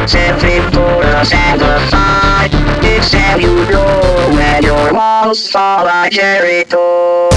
Every put us at the side. Except you know when your walls fall like Jericho.